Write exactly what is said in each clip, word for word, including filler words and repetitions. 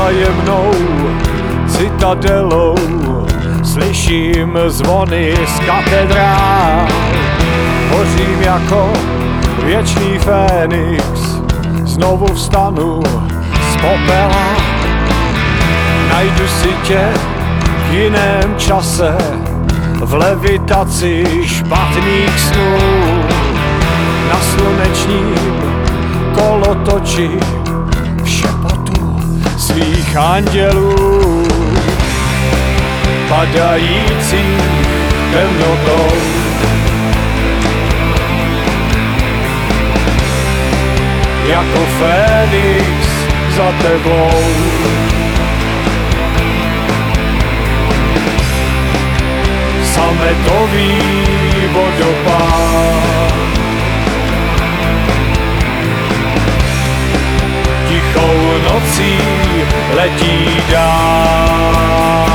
tajemnou citadelou slyším zvony z katedrál. Hořím jako věčný Fénix, znovu vstanu z popela. Najdu si tě v jiném čase, v levitaci špatných snů, na slunečním kolotoči, v šepotu svých andělů, padající temnotou. Jako Fénix za tebou. Sametový vodopád, tichou nocí letí dál.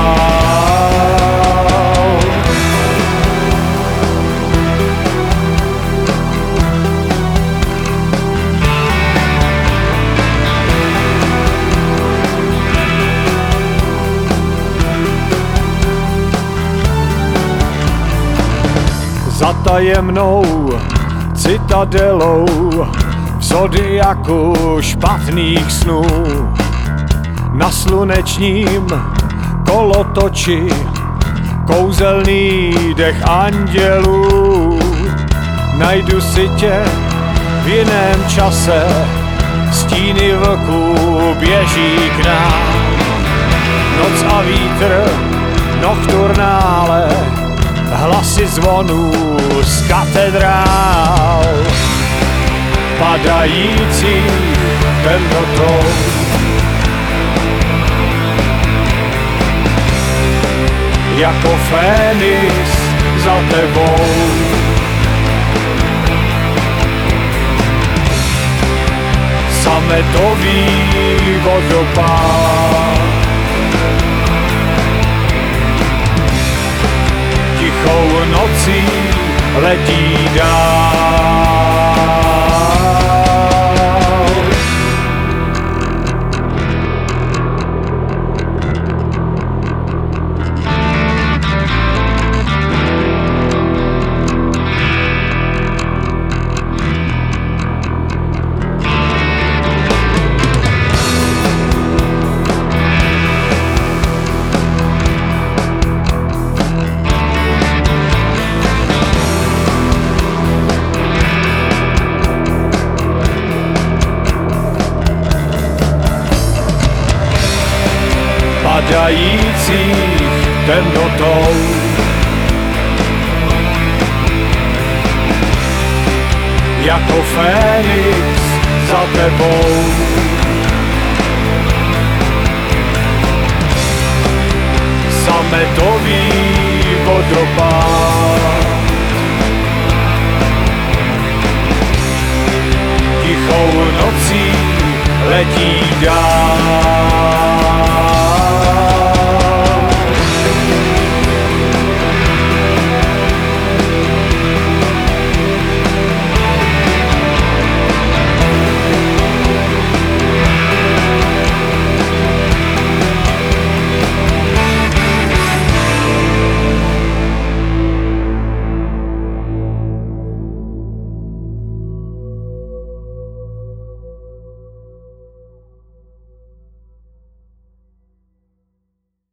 Za tajemnou citadelou v zodiaku špatných snů, na slunečním kolotoči kouzelný dech andělů. Najdu si tě v jiném čase, stíny vlků běží k nám. Noc a vítr, nocturnále, hlasy zvonů z katedrál, padající temnotou. Jako Fénix za tebou. Sametový vodopád, tichou nocí letí dál. Padajících temnotou. Jako Fénix za tebou. Sametový vodopád,